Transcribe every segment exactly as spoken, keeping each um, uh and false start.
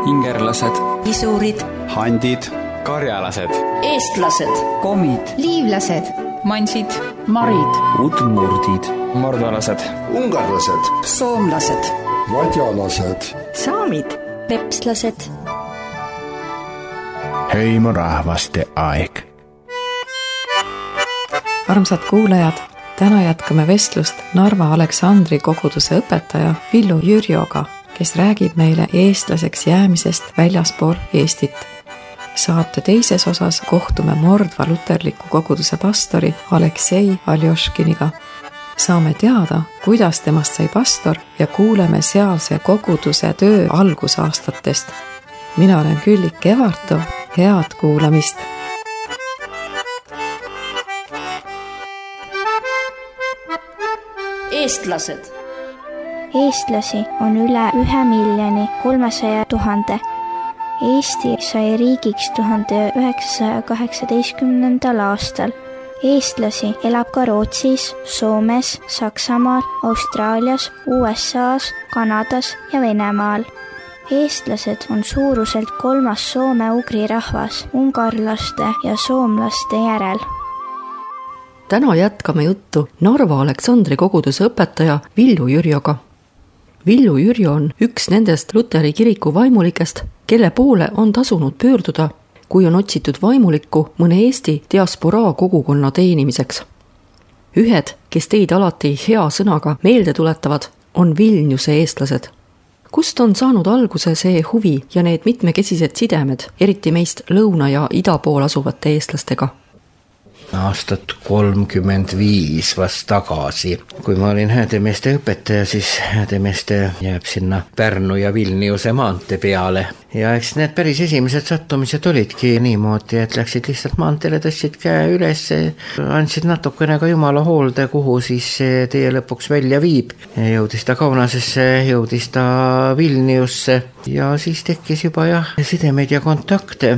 ingerlased, isurid, handid, karjalased, eestlased, komid, liivlased, mansid, marid, udmurdid, mordvalased, ungarlased, soomlased, vadjalased, saamid, pepslased. Hõimurahvaste aeg. Armsad kuulajad, täna jätkame vestlust Narva Aleksandri koguduse õpetaja Villu Jürjoga, kes räägib meile eestlaseks jäämisest väljaspool Eestit. Saate teises osas kohtume Mordva luterliku koguduse pastori Aleksei Aljoškiniga. Saame teada, kuidas temast sai pastor ja kuuleme sealse koguduse töö algusaastatest. Mina olen Küllik Evartov, head kuulamist! Eestlased. Eestlasi on üle ühe miljoni kolmesaja tuhande. Eesti sai riigiks tuhande üheksasaja kaheksateistkümnendal aastal. Eestlasi elab ka Rootsis, Soomes, Saksamaal, Austraalias, U S A's, Kanadas ja Venemaal. Eestlased on suuruselt kolmas soome-ugri rahvas ungarlaste ja soomlaste järel. Täna jätkame juttu Narva Aleksandri koguduse õpetaja Villu Jürjoga. Villu Jürjo on üks nendest Luteri kiriku vaimulikest, kelle poole on tasunud pöörduda, kui on otsitud vaimulikku mõne Eesti diasporaa kogukonna teenimiseks. Ühed, kes teid alati hea sõnaga meelde tuletavad, on Vilniuse eestlased. Kust on saanud alguse see huvi ja need mitmekesised sidemed, eriti meist lõuna- ja ida pool asuvate eestlastega? Aastat kolmkümmend viis vast tagasi. Kui ma olin häädemeeste õpetaja, siis häädemeeste jääb sinna Pärnu ja Vilniuse maante peale. Ja eks need päris esimesed sattumised olidki niimoodi, et läksid lihtsalt maanteele, tõstsid käe üles, andsid natukene ka Jumala hoolde, kuhu siis tee lõpuks välja viib. Jõudis ta Kaunasesse, jõudis ta Vilniusse ja siis tekkis juba jah, sidemeid ja kontakte,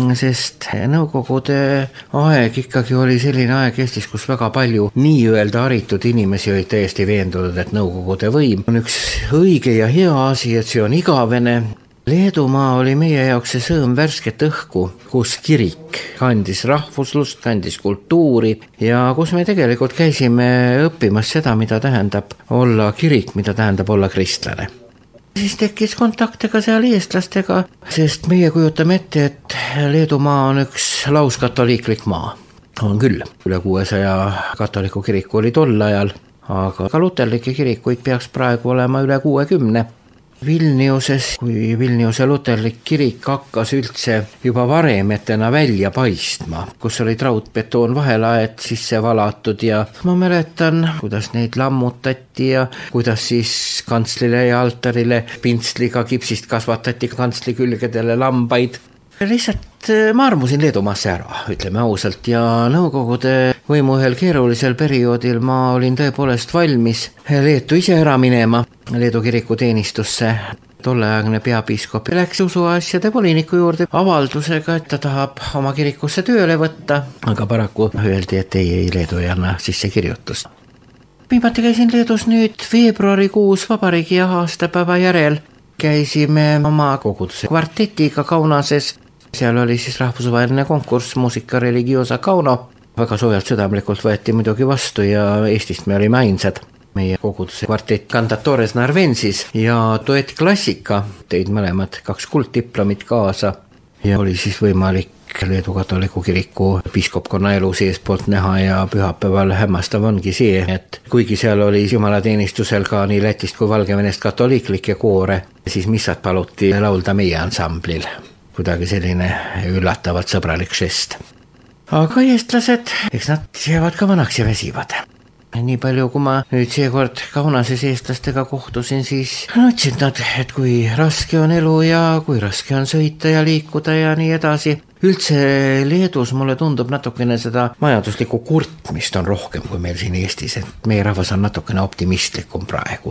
sest Nõukogude aeg ikkagi oli selline aeg Eestis, kus väga palju nii-öelda haritud inimesi olid täiesti veendunud, et Nõukogude võim on üks õige ja hea asi, et see on igavene. Leedumaa oli meie jaoks see sõõm värsket õhku, kus kirik kandis rahvuslust, kandis kultuuri ja kus me tegelikult käisime õppimas seda, mida tähendab olla kirik, mida tähendab olla kristlane. Siis tekkis kontakte ka seal eestlastega, sest meie kujutame ette, et Leedumaa on üks lauskatoliiklik maa. On küll, üle kuuesaja katoliku kiriku oli tol ajal, aga ka luterlikke kirikuid peaks praegu olema üle kuuekümne. Vilniuses, kui Vilniuse luterlik kirik hakkas üldse juba varemetena välja paistma, kus oli raudbetoon vahelaed sisse valatud ja ma mäletan, kuidas neid lammutati ja kuidas siis kantslile ja altarile pintsliga kipsist kasvatati kantsli külgedele lambaid. Lihtsalt ma armusin Leedumaasse ära, ütleme ausalt, ja Nõukogude võimu ühel keerulisel perioodil ma olin tõepoolest valmis Leetu ise ära minema Leedu kiriku teenistusse. Tolleaegne peapiiskop läks usuasjade voliniku juurde avaldusega, et ta tahab oma kirikusse tööle võtta, aga paraku öeldi, et ei, ei Leedu ei anna sisse kirjutust. Viimati käisin Leedus nüüd veebruarikuus vabariigi aastapäeva järel. Käisime oma koguduse kvartetiga Kaunases. Seal oli siis rahvusvaheline konkurss Musica Religiosa Kauno. Väga soojalt südamlikult võeti muidugi vastu ja Eestist me olime ainsad. Meie koguduse kvartett Cantatores Narvensis ja duett Klassika teid mõlemad kaks kulddiplomit kaasa. Ja oli siis võimalik Leedu katoliku kiriku piiskopkonna elu seespoolt näha ja pühapäeval hämmastav ongi see, et kuigi seal oli jumalateenistusel ka nii Lätist kui Valgevenest katoliiklikke koore, siis missad paluti laulda meie ansamblil. Kuidagi selline üllatavalt sõbralik žest. Aga eestlased, eks nad jäävad ka vanaks ja väsivad. Nii palju, kui ma nüüd seekord Kaunases eestlastega kohtusin, siis nutsid nad, et kui raske on elu ja kui raske on sõita ja liikuda ja nii edasi. Üldse Leedus mulle tundub natukene seda majanduslikku kurtmist on rohkem kui meil siin Eestis, et meie rahvas on natukene optimistlikum praegu.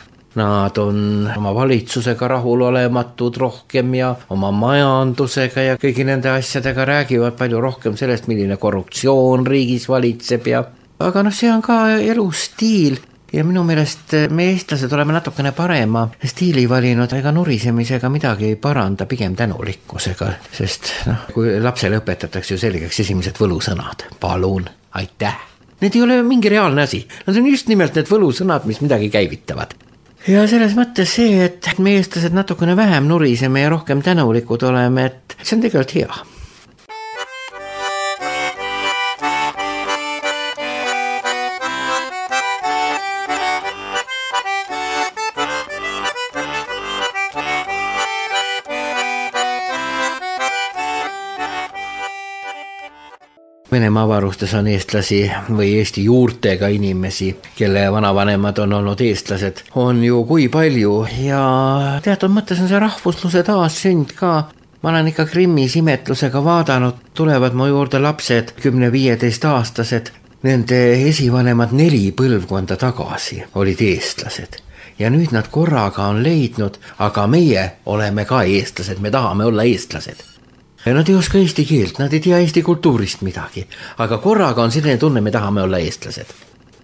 Nad on oma valitsusega rahulolematud rohkem ja oma majandusega ja kõigi nende asjadega räägivad palju rohkem sellest, milline korruptsioon riigis valitseb ja aga noh, see on ka elustiil ja minu meelest me eestlased oleme natukene parema stiili valinud, ega nurisemisega midagi ei paranda, pigem tänulikkusega, sest noh, kui lapsele õpetatakse ju selgeks esimesed võlusõnad, palun, aitäh. Need ei ole mingi reaalne asi, nad on just nimelt need võlusõnad, mis midagi käivitavad. Ja selles mõttes see, et me eestlased natukene vähem nuriseme ja rohkem tänulikud oleme, et see on tegelikult hea. Venemaa avarustes on eestlasi või Eesti juurtega inimesi, kelle vanavanemad on olnud eestlased, on ju kui palju ja teatud mõttes on see rahvusluse taassünd ka. Ma olen ikka Krimmis imetlusega vaadanud, tulevad mu juurde lapsed, kümne-viieteist aastased, nende esivanemad neli põlvkonda tagasi olid eestlased. Ja nüüd nad korraga on leidnud, aga meie oleme ka eestlased, me tahame olla eestlased. Ja nad ei oska eesti keelt, nad ei tea eesti kultuurist midagi, aga korraga on selline tunne, me tahame olla eestlased.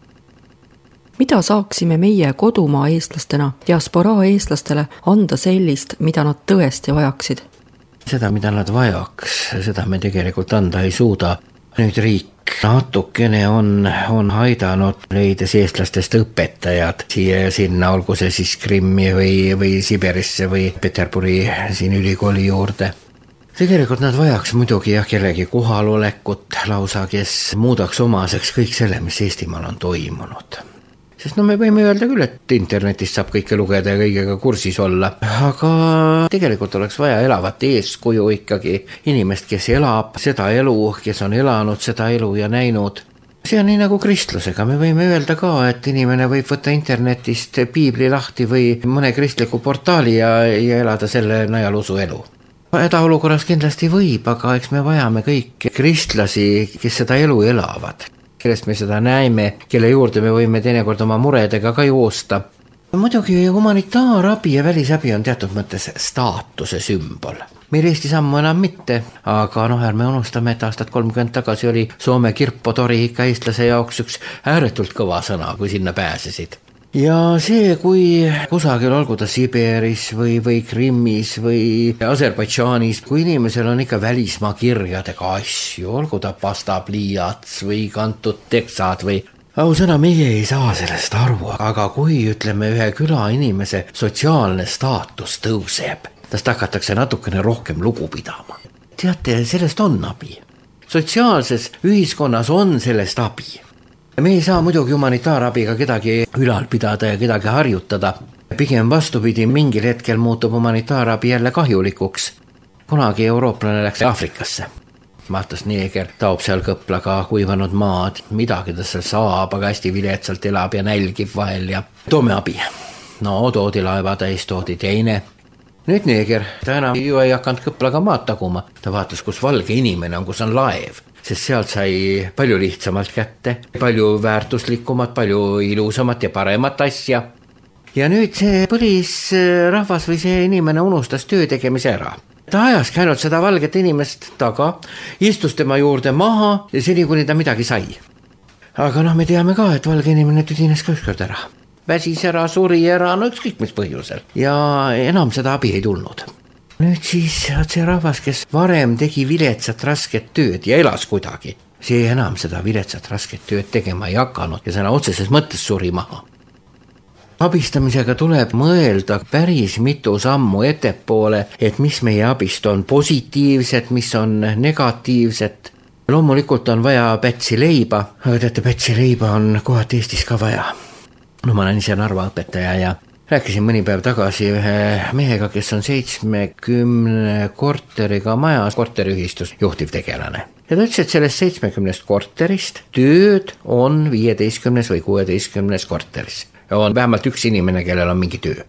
Mida saaksime meie kodumaa eestlastena, diasporaa eestlastele anda sellist, mida nad tõesti vajaksid? Seda, mida nad vajaks, seda me tegelikult anda ei suuda. Nüüd riik natukene on, on haidanud leides eestlastest õpetajad siia ja sinna, olgu see siis Krimmi või, või Siberisse või Peterburi siin ülikooli juurde. Tegelikult nad vajaks muidugi jah kellegi kohalolekut lausa, kes muudaks omaseks kõik selle, mis Eestimaal on toimunud. Sest no me võime öelda küll, et internetist saab kõike lugeda ja kõigega kursis olla, aga tegelikult oleks vaja elavat eeskuju ikkagi inimest, kes elab seda elu, kes on elanud seda elu ja näinud. See on nii nagu kristlusega, me võime öelda ka, et inimene võib võtta internetist piibli lahti või mõne kristliku portaali ja, ja elada selle najal usu elu. Hädaolukorras kindlasti võib, aga eks me vajame kõik kristlasi, kes seda elu elavad, kellest me seda näeme, kelle juurde me võime teinekord oma muredega ka joosta. Muidugi humanitaarabi ja välisabi on teatud mõttes staatuse sümbol. Meil Eesti sammu enam mitte, aga noh, ärme unustame, et aastat kolmkümmend tagasi oli Soome kirpotori ikka eestlase jaoks üks ääretult kõva sõna, kui sinna pääsesid. Ja see, kui kusagil olgu ta Siberis või, või Krimmis või Aserbaidžaanis, kui inimesel on ikka välismaa kirjadega asju, olgu ta pastapliiats või kantud teksad või ausõna, meie ei saa sellest aru, aga kui ütleme ühe küla inimese sotsiaalne staatus tõuseb, tast hakatakse natukene rohkem lugu pidama. Teate, sellest on abi. Sotsiaalses ühiskonnas on sellest abi. Me ei saa muidugi humanitaarabiga kedagi ülal pidada ja kedagi harjutada. Pigem vastupidi, mingil hetkel muutub humanitaarabi jälle kahjulikuks. Kunagi eurooplane läks Afrikasse. Vaatas neeger, taob seal kõplaga kuivanud maad, midagi ta seal saab, aga hästi viletsalt elab ja nälgib vahel ja toome abi. No toodi laeva täis, toodi teine. Nüüd neeger, ta enam ju ei hakanud kõplaga maad taguma. Ta vaatas, kus valge inimene on, kus on laev. Sest sealt sai palju lihtsamalt kätte, palju väärtuslikumat, palju ilusamat ja paremat asja. Ja nüüd see põlis rahvas või see inimene unustas töö tegemise ära. Ta ajas käinud seda valget inimest taga, istus tema juurde maha ja seni, kuni ta midagi sai. Aga noh, me teame ka, et valge inimene tüdines ka ükskord ära. Väsis ära, suri ära, no ükskõik mis põhjusel. Ja enam seda abi ei tulnud. Nüüd siis see rahvas, kes varem tegi viletsat rasket tööd ja elas kuidagi, see enam seda viletsat rasket tööd tegema ei hakanud ja sõna otseses mõttes suri maha. Abistamisega tuleb mõelda päris mitu sammu ettepoole, et mis meie abist on positiivset, mis on negatiivset. Loomulikult on vaja pätsi leiba, aga teate, pätsi leiba on kohati Eestis ka vaja. No ma olen ise Narva õpetaja ja rääkisin mõni päev tagasi ühe mehega, kes on seitsmekümne korteriga majas, korteriühistus juhtivtegelane. Ja ta ütles, et sellest seitsmekümnest korterist tööd on viieteistkümnes või kuueteistkümnes korteris. Ja on vähemalt üks inimene, kellel on mingi töö.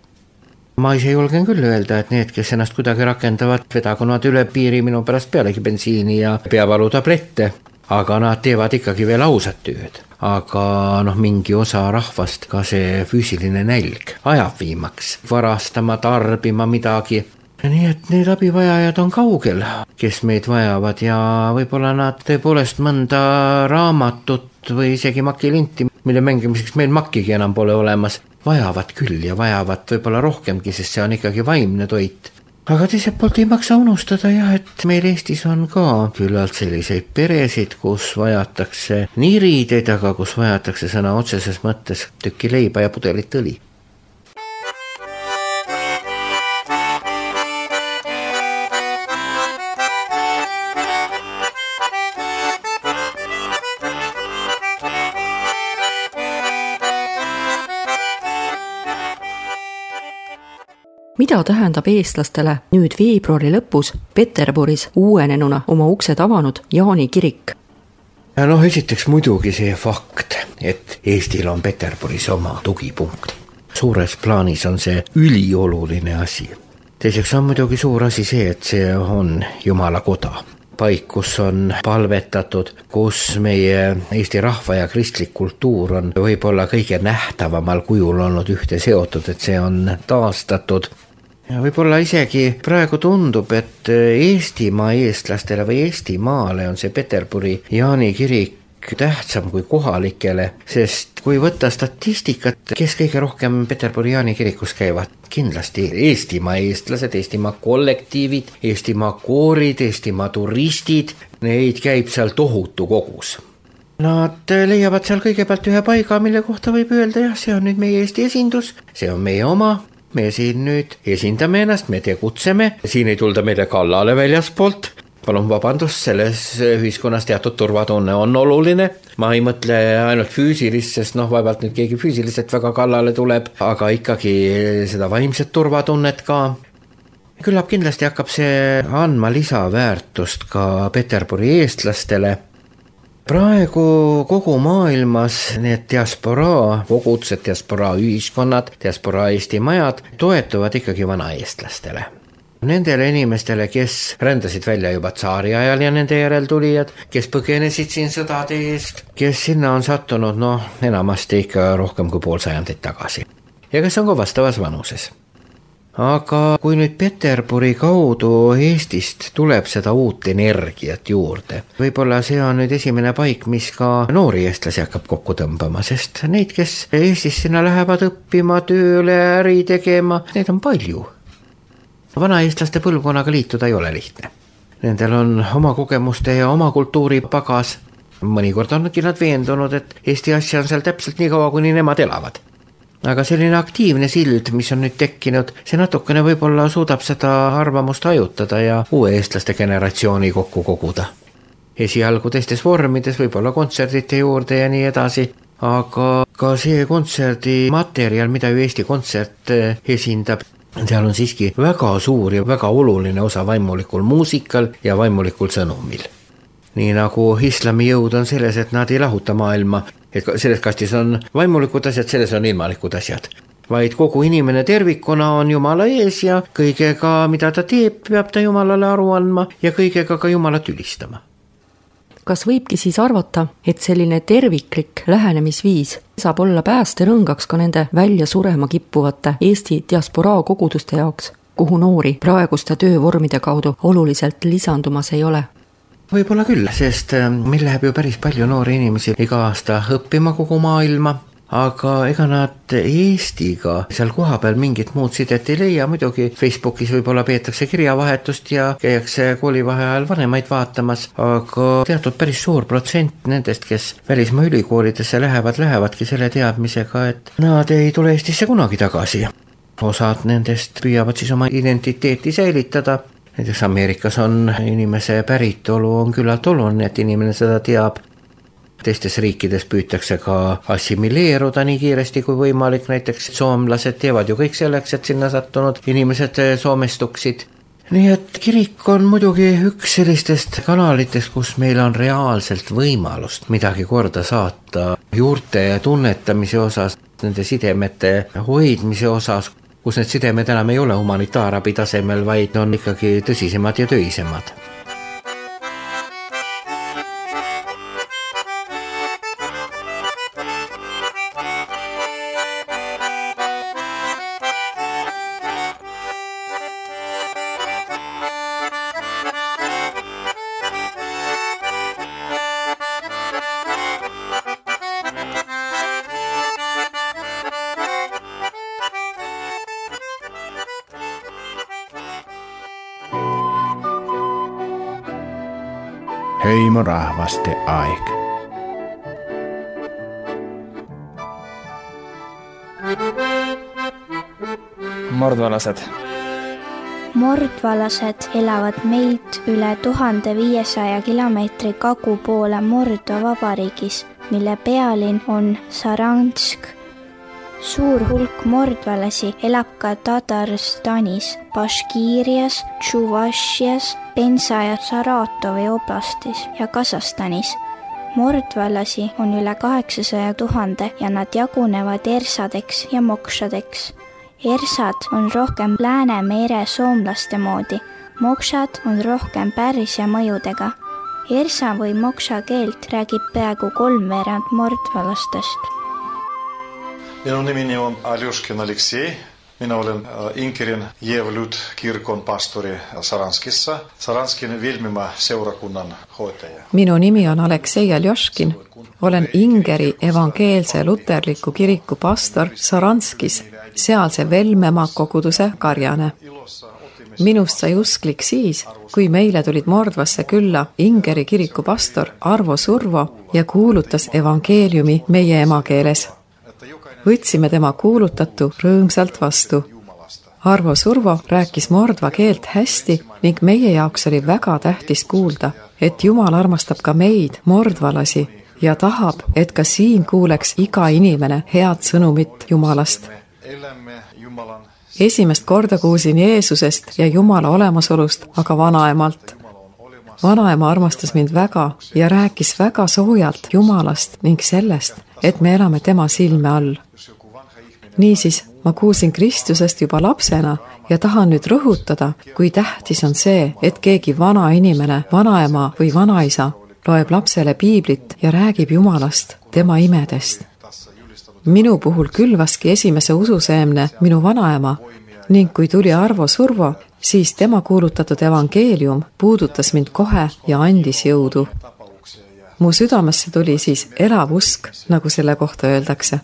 Ma ise julgen küll öelda, et need, kes ennast kuidagi rakendavad, vedagu nad üle piiri minu pärast pealegi bensiini ja peavalutablette, aga nad teevad ikkagi veel ausat tööd. Aga noh, mingi osa rahvast ka see füüsiline nälg ajab viimaks, varastama, tarbima midagi. Nii et need abivajajad on kaugel, kes meid vajavad ja võib-olla nad tõepoolest mõnda raamatut või isegi makilinti mille mängimiseks meil makkigi enam pole olemas, vajavad küll ja vajavad võib-olla rohkemgi, sest see on ikkagi vaimne toit. Aga teiselt poolt ei maksa unustada jah, et meil Eestis on ka küllalt selliseid peresid, kus vajatakse nii riideid, aga kus vajatakse sõna otseses mõttes tükki leiba ja pudelit õli. Mida tähendab eestlastele nüüd veebruari lõpus Peterburis uuenenuna oma uksed avanud Jaani kirik? Ja noh, esiteks muidugi see fakt, et Eestil on Peterburis oma tugipunkt. Suures plaanis on see ülioluline asi. Teiseks on muidugi suur asi see, et see on Jumala koda. Paik, kus on palvetatud, kus meie Eesti rahva ja kristlik kultuur on võib-olla kõige nähtavamal kujul olnud ühte seotud, et see on taastatud. Ja võib-olla isegi praegu tundub, et Eestimaa eestlastele või Eestimaale on see Peterburi Jaani kirik tähtsam kui kohalikele, sest kui võtta statistikat, kes kõige rohkem Peterburi Jaani kirikus käivad, kindlasti Eestimaa eestlased, Eestimaa kollektiivid, Eestimaa koorid, Eestimaa turistid, neid käib seal tohutu kogus. Nad leiavad seal kõigepealt ühe paiga, mille kohta võib öelda, jah, see on nüüd meie Eesti esindus, see on meie oma. Me siin nüüd esindame ennast, me tegutseme, siin ei tulda meile kallale väljaspoolt. Palun vabandust, selles ühiskonnas teatud turvatunne on oluline. Ma ei mõtle ainult füüsilist, sest noh, vaevalt nüüd keegi füüsiliselt väga kallale tuleb, aga ikkagi seda vaimset turvatunnet ka. Küllap kindlasti hakkab see andma lisaväärtust ka Peterburi eestlastele. Praegu kogu maailmas need diasporaa, kogutsed diasporaa ühiskonnad, diasporaa Eesti majad toetuvad ikkagi vanaeestlastele. Nendele inimestele, kes rändasid välja juba tsaari ajal ja nende järeltulijad, kes põgenesid siin sõdade eest, kes sinna on sattunud, noh, enamasti ikka rohkem kui pool sajandit tagasi. Ja kes on ka vastavas vanuses. Aga kui nüüd Peterburi kaudu Eestist tuleb seda uut energiat juurde, võib-olla see on nüüd esimene paik, mis ka noori eestlasi hakkab kokku tõmbama, sest neid, kes Eestis sinna lähevad õppima, tööle, äri tegema, neid on palju. Vanaeestlaste põlvkonnaga liituda ei ole lihtne. Nendel on oma kogemuste ja oma kultuuri pagas. Mõnikord ongi nad veendunud, et Eesti asja on seal täpselt nii kaua, kuni nemad elavad. Aga selline aktiivne sild, mis on nüüd tekkinud, see natukene võib-olla suudab seda arvamust hajutada ja uue eestlaste generatsiooni kokku koguda. Esialgu teistes vormides, võib-olla kontserdite juurde ja nii edasi, aga ka see kontserdi materjal, mida ju Eesti Kontsert esindab, seal on siiski väga suur ja väga oluline osa vaimulikul muusikal ja vaimulikul sõnumil. Nii nagu islami jõud on selles, et nad ei lahuta maailma, et selles kastis on vaimulikud asjad, selles on ilmalikud asjad. Vaid kogu inimene tervikuna on Jumala ees ja kõigega, mida ta teeb, peab ta Jumalale aru andma ja kõigega ka Jumalat ülistama. Kas võibki siis arvata, et selline terviklik lähenemisviis saab olla päästerõngaks ka nende välja surema kippuvate Eesti diasporaa koguduste jaoks, kuhu noori praeguste töövormide kaudu oluliselt lisandumas ei ole? Võib-olla küll, sest meil läheb ju päris palju noori inimesi iga aasta õppima kogu maailma, aga ega nad Eestiga seal koha peal mingit muud sidet ei leia. Muidugi Facebookis võib-olla peetakse kirjavahetust ja käiakse koolivaheajal vanemaid vaatamas, aga teatud päris suur protsent nendest, kes välismaa ülikoolidesse lähevad, lähevadki selle teadmisega, et nad ei tule Eestisse kunagi tagasi. Osad nendest püüavad siis oma identiteeti säilitada. Näiteks Ameerikas on inimese päritolu on küllalt oluline, et inimene seda teab. Teistes riikides püütakse ka assimileeruda nii kiiresti kui võimalik, näiteks soomlased teevad ju kõik selleks, et sinna sattunud inimesed soomestuksid. Nii et kirik on muidugi üks sellistest kanalitest, kus meil on reaalselt võimalust midagi korda saata juurte tunnetamise osas, nende sidemete hoidmise osas, kus need sidemed enam ei ole humanitaarabi tasemel, vaid on ikkagi tõsisemad ja töisemad. Hõimurahvaste aeg. Mordvalased. Mordvalased elavad meilt üle tuhande viiesaja kilomeetri kagu poole Mordva vabariigis, mille pealinn on Saransk. Suur hulk mordvalasi elab ka Tatarstanis, Baškiirias, Tšuvašias, Pensa ja Saratovi oblastis ja Kasahstanis. Mordvalasi on üle kaheksasaja tuhande ja nad jagunevad ersadeks ja mokšadeks. Ersad on rohkem Läänemere soomlaste moodi, mokšad on rohkem Pärsia mõjudega. Ersa või mokša keelt räägib peaaegu kolmveerand mordvalastest. Minun nimeni on Aljuškin Aleksei. Minä olen Inkerin Jevlyt kirkon pastori Saranskissa, Saranskin Vilmimaa seurakunnan hoitaja. Minu nimi on Aleksei Aljoškin. Olen Ingeri evangeelse luterliku kiriku pastor Saranskis, sealse Velmemaa koguduse karjane. Minust sai usklik siis, kui meile tulid Mordvasse külla Ingeri kiriku pastor Arvo Survo ja kuulutas evangeeliumi meie emakeeles. Võtsime tema kuulutatu rõõmsalt vastu. Arvo Survo rääkis mordva keelt hästi ning meie jaoks oli väga tähtis kuulda, et Jumal armastab ka meid, mordvalasi, ja tahab, et ka siin kuuleks iga inimene head sõnumit Jumalast. Esimest korda kuulsin Jeesusest ja Jumala olemasolust, aga vanaemalt. Vanaema armastas mind väga ja rääkis väga soojalt Jumalast ning sellest, et me elame tema silme all. Niisiis, ma kuulsin Kristusest juba lapsena ja tahan nüüd rõhutada, kui tähtis on see, et keegi vana inimene, vanaema või vanaisa loeb lapsele piiblit ja räägib Jumalast, tema imedest. Minu puhul külvaski esimese ususeemne minu vanaema ning kui tuli Arvo Survo, siis tema kuulutatud evangeelium puudutas mind kohe ja andis jõudu. Mu südamesse tuli siis elav usk, nagu selle kohta öeldakse.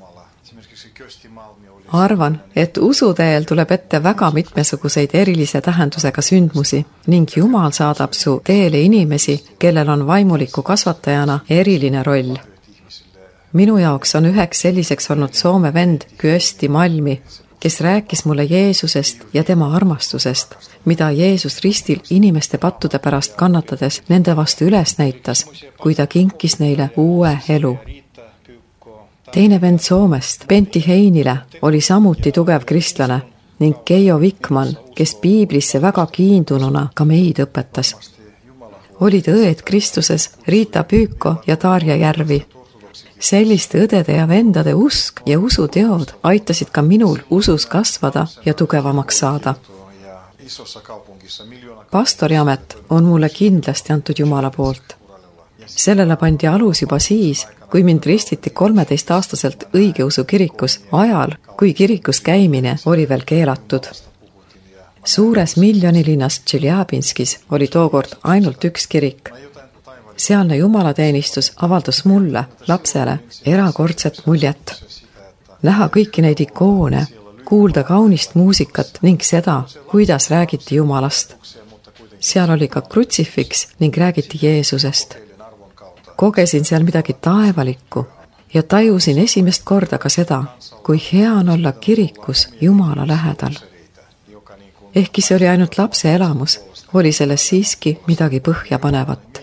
Arvan, et usuteel tuleb ette väga mitmesuguseid erilise tähendusega sündmusi ning Jumal saadab su teele inimesi, kellel on vaimuliku kasvatajana eriline roll. Minu jaoks on üheks selliseks olnud Soome vend Kyösti Malmi, kes rääkis mulle Jeesusest ja tema armastusest, mida Jeesus ristil inimeste pattude pärast kannatades nende vastu üles näitas, kui ta kinkis neile uue elu. Teine vend Soomest, Pentti Heinile, oli samuti tugev kristlane ning Keijo Vikman, kes piiblisse väga kiindununa ka meid õpetas. Olid õed Kristuses Riita Püüko ja Tarja Järvi. Selliste õdede ja vendade usk ja usuteod aitasid ka minul usus kasvada ja tugevamaks saada. Pastoriamet on mulle kindlasti antud Jumala poolt. Sellele pandi alus juba siis, kui mind ristiti kolmeteistaastaselt õigeusu kirikus ajal, kui kirikus käimine oli veel keelatud. Suures miljonilinnas Tšeljabinskis oli tookord ainult üks kirik. Sealne jumalateenistus avaldas mulle, lapsele, erakordset muljet. Näha kõiki neid ikoone, kuulda kaunist muusikat ning seda, kuidas räägiti Jumalast. Seal oli ka krutsifiks ning räägiti Jeesusest. Kogesin seal midagi taevalikku ja tajusin esimest korda ka seda, kui hea on olla kirikus Jumala lähedal. Ehkki see oli ainult lapse elamus, oli selles siiski midagi põhjapanevat.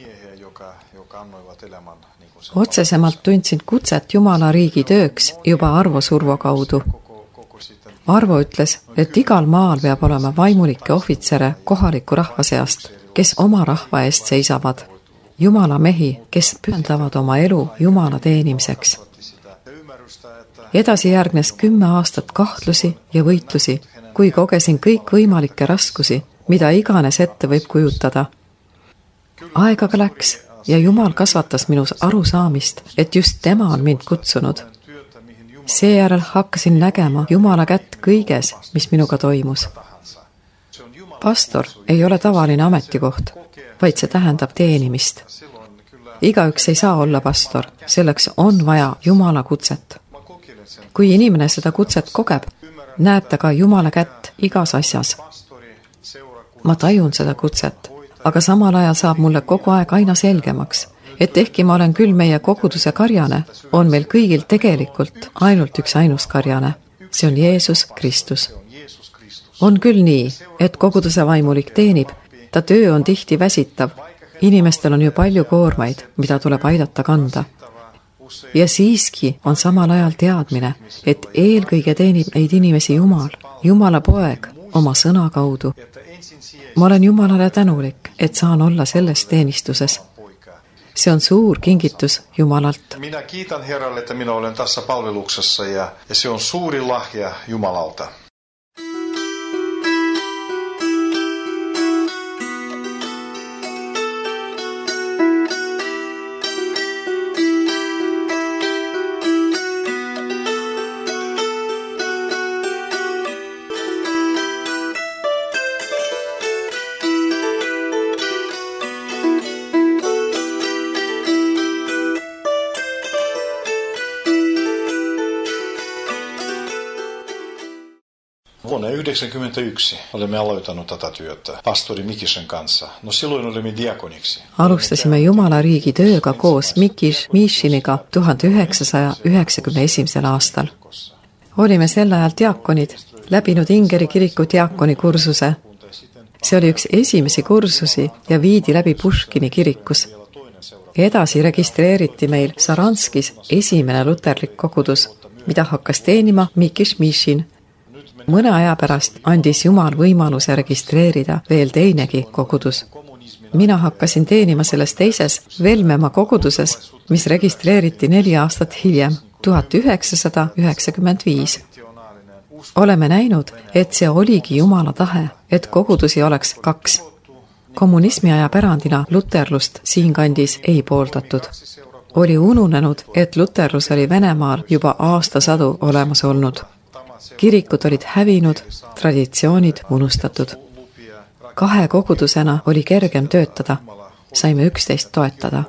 Otsesemalt tundsin kutset Jumala riigi tööks juba Arvo Survo kaudu. Arvo ütles, et igal maal peab olema vaimulikke ohvitsere kohaliku rahva seast, kes oma rahva eest seisavad. Jumala mehi, kes pühendavad oma elu Jumala teenimiseks. Edasi järgnes kümme aastat kahtlusi ja võitlusi, kui kogesin kõik võimalikke raskusi, mida iganes ette võib kujutada. Aeg aga läks ja Jumal kasvatas minus arusaamist, et just tema on mind kutsunud. Seejärel hakkasin nägema Jumala kätt kõiges, mis minuga toimus. Pastor ei ole tavaline ametikoht, vaid see tähendab teenimist. Igaüks ei saa olla pastor, selleks on vaja Jumala kutset. Kui inimene seda kutset kogeb, näeb ta ka Jumala kätt igas asjas. Ma tajun seda kutset, aga samal ajal saab mulle kogu aeg aina selgemaks, et ehkki ma olen küll meie koguduse karjane, on meil kõigil tegelikult ainult üks ainus karjane. See on Jeesus Kristus. On küll nii, et koguduse vaimulik teenib, ta töö on tihti väsitav. Inimestel on ju palju koormaid, mida tuleb aidata kanda. Ja siiski on samal ajal teadmine, et eelkõige teenib neid inimesi Jumal, Jumala poeg oma sõna kaudu. Ma olen Jumalale tänulik, et saan olla selles teenistuses. See on suur kingitus Jumalalt. Minä kiitän Herralle, että minä olen tässä palveluksessa ja, ja se on suuri lahja Jumalalta. Vuonna yhdeksänkymmentäyksi olemme aloitanut tätä työtä pastori Mikisen kanssa. No silloin olemme diakoniksi. Alustasime Jumala riigi tööga koos Mikis Mishiniga tuhande üheksasaja üheksakümne esimesel aastal. Olime sel ajal diakonid, läbinud Ingeri kiriku diakoni kursuse. See oli üks esimesi kursusi ja viidi läbi Puškini kirikus. Edasi registreeriti meil Saranskis esimene luterlik kogudus, mida hakkas teenima Mikis Mishin. Mõne aja pärast andis Jumal võimaluse registreerida veel teinegi kogudus. Mina hakkasin teenima selles teises Velmemaa koguduses, mis registreeriti neli aastat hiljem, tuhat üheksasada üheksakümmend viis. Oleme näinud, et see oligi Jumala tahe, et kogudusi oleks kaks. Kommunismi aja pärandina luterlust siinkandis ei pooldatud. Oli ununenud, et luterlus oli Venemaal juba aastasadu olemas olnud. Kirikud olid hävinud, traditsioonid unustatud. Kahe kogudusena oli kergem töötada, saime üksteist toetada.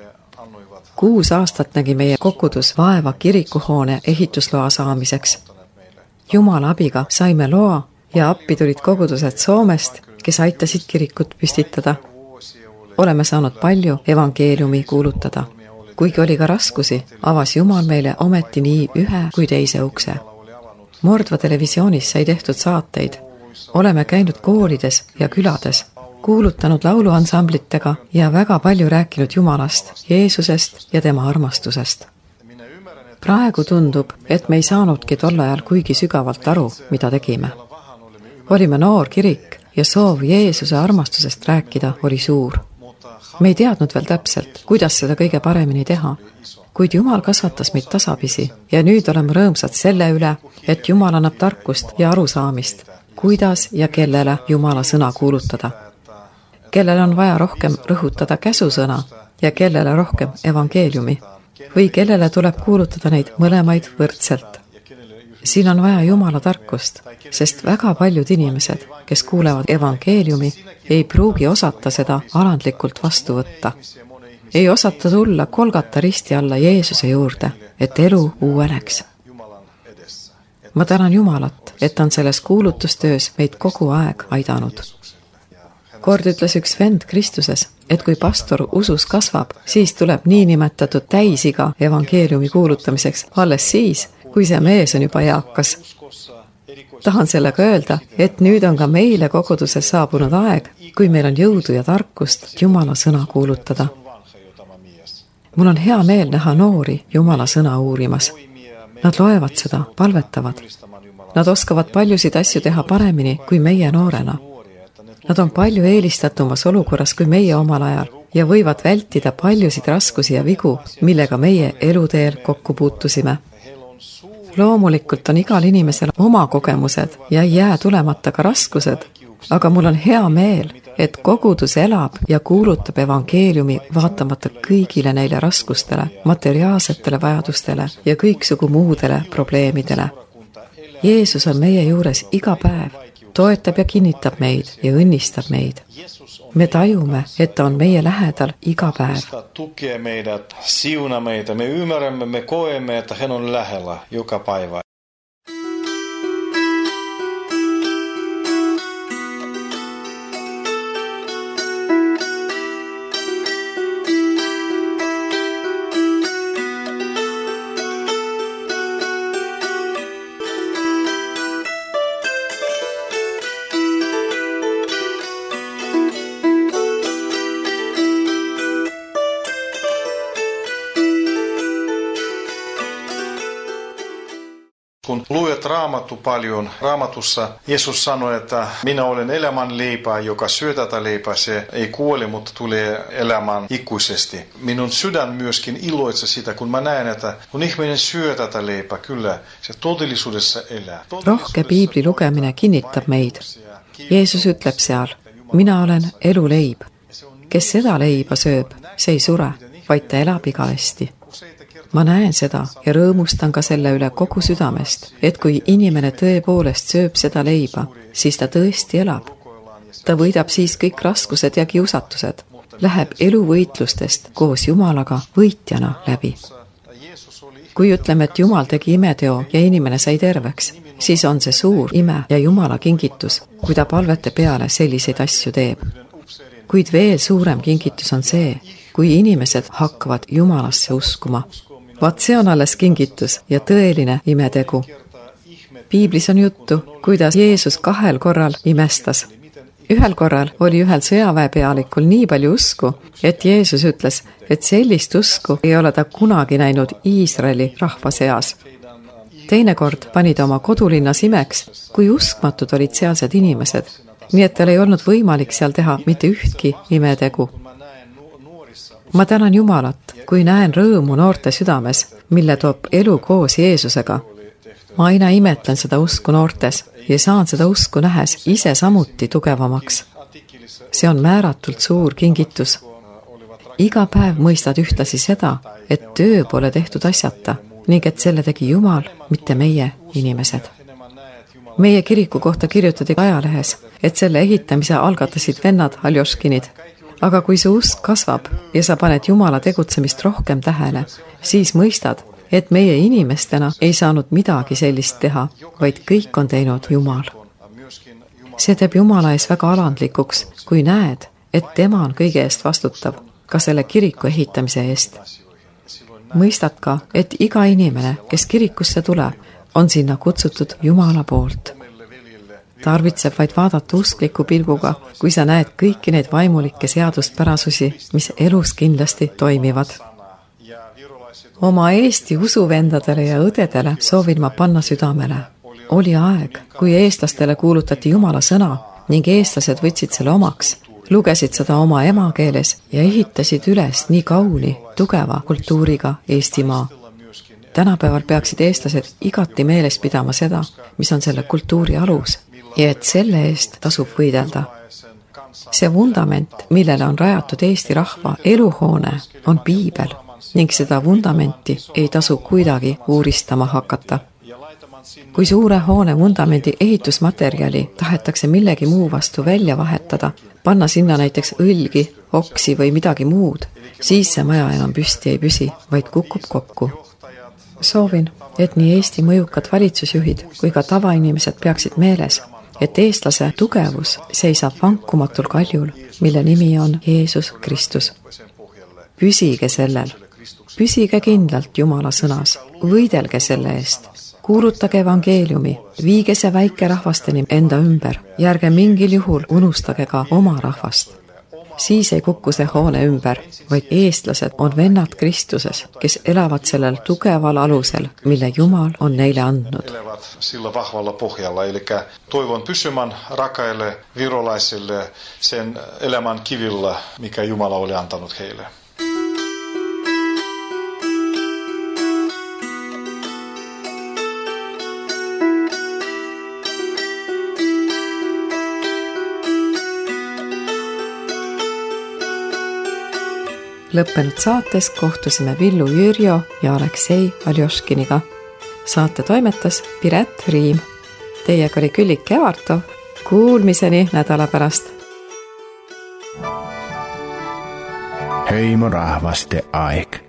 Kuus aastat nägi meie kogudus vaeva kirikuhoone ehitusloa saamiseks. Jumala abiga saime loa ja appi tulid kogudused Soomest, kes aitasid kirikut püstitada. Oleme saanud palju evangeeliumi kuulutada. Kuigi oli ka raskusi, avas Jumal meile ometi nii ühe kui teise ukse. Mordva televisioonis sai tehtud saateid. Oleme käinud koolides ja külades, kuulutanud lauluansamblitega ja väga palju rääkinud Jumalast, Jeesusest ja tema armastusest. Praegu tundub, et me ei saanudki tol ajal kuigi sügavalt aru, mida tegime. Olime noor kirik ja soov Jeesuse armastusest rääkida oli suur. Me ei teadnud veel täpselt, kuidas seda kõige paremini teha, kuid Jumal kasvatas meid tasapisi ja nüüd oleme rõõmsad selle üle, et Jumal annab tarkust ja arusaamist, kuidas ja kellele Jumala sõna kuulutada. Kellele on vaja rohkem rõhutada käsusõna ja kellele rohkem evangeeliumi või kellele tuleb kuulutada neid mõlemaid võrdselt. Siin on vaja Jumala tarkust, sest väga paljud inimesed, kes kuulevad evangeeliumi, ei pruugi osata seda alandlikult vastu võtta. Ei osata tulla kolgata risti alla Jeesuse juurde, et elu uueneks. Ma tänan Jumalat, et on selles kuulutustöös meid kogu aeg aidanud. Kord ütles üks vend Kristuses, et kui pastor usus kasvab, siis tuleb niinimetatud täisiga evangeeliumi kuulutamiseks alles siis, kui see mees on juba eakas. Tahan sellega öelda, et nüüd on ka meile koguduses saabunud aeg, kui meil on jõudu ja tarkust Jumala sõna kuulutada. Mul on hea meel näha noori Jumala sõna uurimas. Nad loevad seda, palvetavad. Nad oskavad paljusid asju teha paremini kui meie noorena. Nad on palju eelistatumas olukorras kui meie omal ajal ja võivad vältida paljusid raskusi ja vigu, millega meie eluteel kokku puutusime. Loomulikult on igal inimesel oma kogemused ja ei jää tulemata ka raskused, aga mul on hea meel, et kogudus elab ja kuulutab evangeeliumi vaatamata kõigile neile raskustele, materiaalsetele vajadustele ja kõiksugu muudele probleemidele. Jeesus on meie juures iga päev, toetab ja kinnitab meid ja õnnistab meid. Me tajume, et ta on meie lähedal iga päev. Tukee meidät, siuna meitä, me ymmärrämme, me koemme, että hän on lähellä joka päivä. luet raamattu paljon, raamatussa Jeesus sanoi, että minä olen elämän leipä, joka syö tätä leipää, se ei kuole, mutta tulee elämään ikuisesti. Minun sydän myöskin iloitsee sitä, kun mä näen, että kun ihminen syö tätä leipää, kyllä se todellisuudessa elää. Rohke piibli lugemine kinnitab meid. Jeesus ütleb seal, mina olen eluleib. Kes seda leiba sööb, see ei sure, vaid ta elab igavesti. Ma näen seda ja rõõmustan ka selle üle kogu südamest, et kui inimene tõepoolest sööb seda leiba, siis ta tõesti elab. Ta võidab siis kõik raskused ja kiusatused, läheb eluvõitlustest koos Jumalaga võitjana läbi. Kui ütleme, et Jumal tegi imeteo ja inimene sai terveks, siis on see suur ime ja Jumala kingitus, kui ta palvete peale selliseid asju teeb. Kuid veel suurem kingitus on see, kui inimesed hakkavad Jumalasse uskuma. Vaat see on alles kingitus ja tõeline imetegu. Piiblis on juttu, kuidas Jeesus kahel korral imestas. Ühel korral oli ühel sõjaväepealikul nii palju usku, et Jeesus ütles, et sellist usku ei ole ta kunagi näinud Iisraeli rahva seas. Teine kord pani ta oma kodulinnas imeks, kui uskmatud olid sealsed inimesed, nii et tal ei olnud võimalik seal teha mitte ühtki imetegu. Ma tänan Jumalat, kui näen rõõmu noorte südames, mille toob elu koos Jeesusega. Ma aina imetlen seda usku noortes ja saan seda usku nähes ise samuti tugevamaks. See on määratult suur kingitus. Iga päev mõistad ühtlasi seda, et töö pole tehtud asjata ning et selle tegi Jumal, mitte meie inimesed. Meie kiriku kohta kirjutati ajalehes, et selle ehitamise algatasid vennad Aljoškinid. Aga kui su usk kasvab ja sa paned Jumala tegutsemist rohkem tähele, siis mõistad, et meie inimestena ei saanud midagi sellist teha, vaid kõik on teinud Jumal. See teeb Jumala ees väga alandlikuks, kui näed, et tema on kõige eest vastutav, ka selle kiriku ehitamise eest. Mõistad ka, et iga inimene, kes kirikusse tuleb, on sinna kutsutud Jumala poolt. Tarvitseb vaid vaadata uskliku pilguga, kui sa näed kõiki neid vaimulikke seaduspärasusi, mis elus kindlasti toimivad. Oma Eesti usuvendadele ja õdedele soovin ma panna südamele. Oli aeg, kui eestlastele kuulutati Jumala sõna ning eestlased võtsid selle omaks, lugesid seda oma emakeeles ja ehitasid üles nii kauni, tugeva kultuuriga Eestimaa. Tänapäeval peaksid eestlased igati meeles pidama seda, mis on selle kultuuri alus ja et selle eest tasub võidelda. See vundament, millele on rajatud Eesti rahva eluhoone, on piibel ning seda vundamenti ei tasu kuidagi uuristama hakata. Kui suure hoone vundamendi ehitusmaterjali tahetakse millegi muu vastu välja vahetada, panna sinna näiteks õlgi, oksi või midagi muud, siis see maja enam püsti ei püsi, vaid kukub kokku. Soovin, et nii Eesti mõjukad valitsusjuhid kui ka tavainimesed peaksid meeles, et eestlase tugevus seisab vankumatul kaljul, mille nimi on Jeesus Kristus. Püsige sellel. Püsige kindlalt Jumala sõnas. Võidelge selle eest. Kuulutage evangeeliumi. Viige see väike rahvasteni enda ümber. Ja ärge mingil juhul unustage ka oma rahvast. Siis ei kukku see hoone ümber, vaid eestlased on vennad Kristuses, kes elavad sellel tugeval alusel, mille Jumal on neile andnud. Elävät sillä vahvalla pohjalla, eli toivon pysymään rakaille virolaisille sen elämän kivillä, mikä Jumala oli antanut heille. Lõppenud saates kohtusime Villu Jürjo ja Aleksei Aljoškiniga. Saate toimetas Piret Riim. Teiega oli Küllike Evartov. Kuulmiseni nädala pärast. Heimo rahvaste aeg.